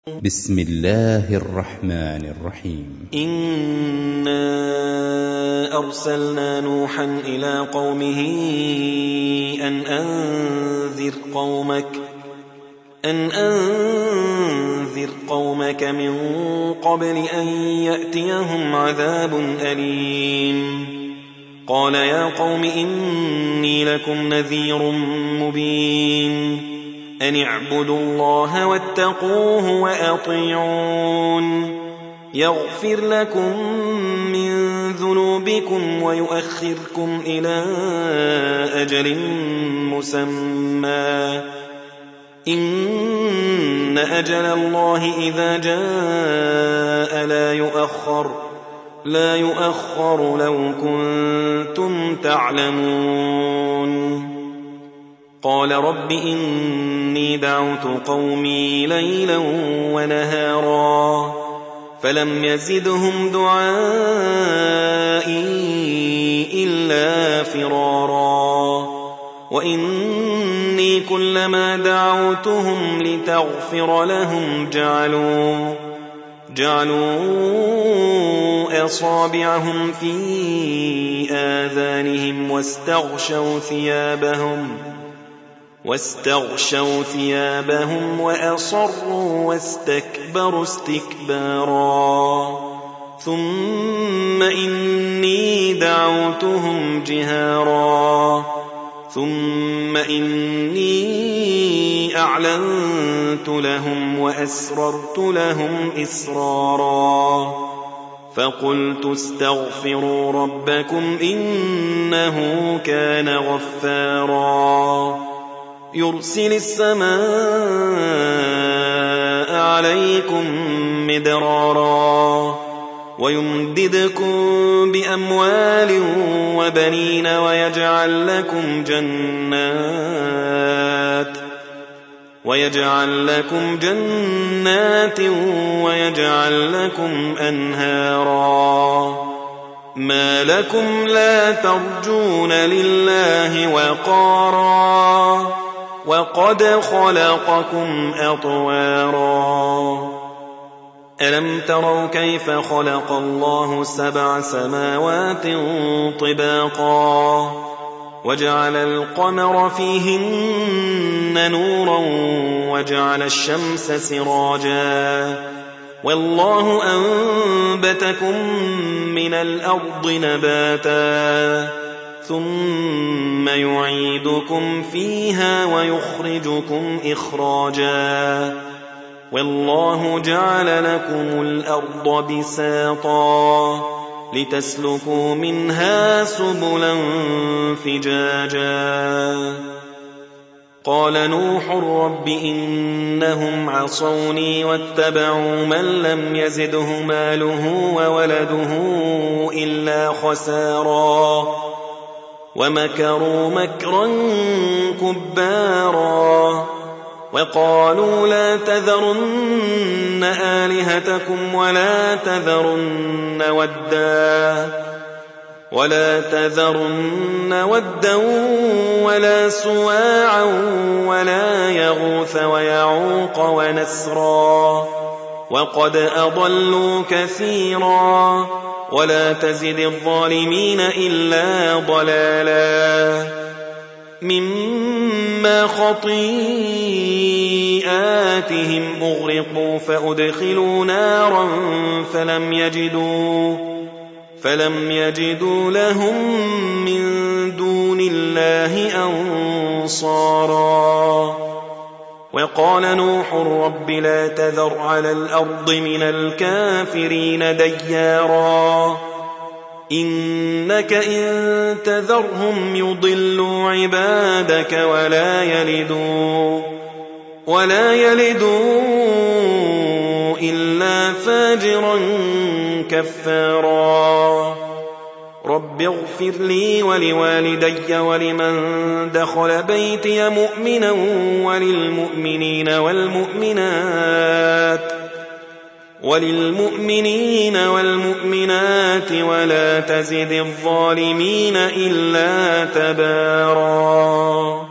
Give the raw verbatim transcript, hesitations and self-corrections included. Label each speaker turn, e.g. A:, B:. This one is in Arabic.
A: بسم الله الرحمن الرحيم.
B: إنا أرسلنا نوحا إلى قومه أن أنذر قومك أن أنذر قومك من قبل أن يأتيهم عذاب أليم. قال يا قوم إني لكم نذير مبين أن اعبدوا الله واتقوه وأطيعون يغفر لكم من ذنوبكم ويؤخركم إلى أجل مسمى إن أجل الله إذا جاء لا يؤخر لا يؤخر لو كنتم تعلمون. قال رب إني دعوت قومي ليلا ونهارا فلم يزدهم دعائي إلا فرارا وإني كلما دعوتهم لتغفر لهم جعلوا جعلوا أصابعهم في آذانهم واستغشوا ثيابهم واستغشوا ثيابهم وأصروا واستكبروا استكبارا ثم إني دعوتهم جهارا ثم إني أعلنت لهم وأسررت لهم إسرارا فقلت استغفروا ربكم إنه كان غفارا يرسل السماء عليكم مدرارا ويمددكم بأموال وبنين ويجعل لكم جنات ويجعل لكم جنات ويجعل لكم أنهارا ما لكم لا ترجون لله وقارا وقد خلقكم أطوارا ألم تروا كيف خلق الله سبع سماوات طباقا وجعل القمر فيهن نورا وجعل الشمس سراجا والله أنبتكم من الأرض نباتا ثم يعيدكم فيها ويخرجكم إخراجا والله جعل لكم الأرض بساطا لتسلكوا منها سبلا فجاجا قال نوح رب إنهم عصوني واتبعوا من لم يزده ماله وولده إلا خسارا ومكروا مكرا كبارا وقالوا لا تذرن آلهتكم ولا تذرن ودا ولا تذرن ودا ولا سواعا ولا يغوث ويعوق ونسرا وقد أضلوا كثيرا ولا تزد الظالمين إلا ضلالا مما خطيئاتهم أغرقوا فأدخلوا نارا فلم يجدوا فلم يجدوا لهم من دون الله أنصارا وقال نوح رب لا تذر على الأرض من الكافرين ديارا إنك إن تذرهم يضلوا عبادك ولا يلدوا ولا يلدوا إلا فاجرا كفارا رب اغفر لي ولوالدي ولمن دخل بيتي مؤمنا وللمؤمنين والمؤمنات وللمؤمنين والمؤمنات ولا تزد الظالمين إلا تبارا.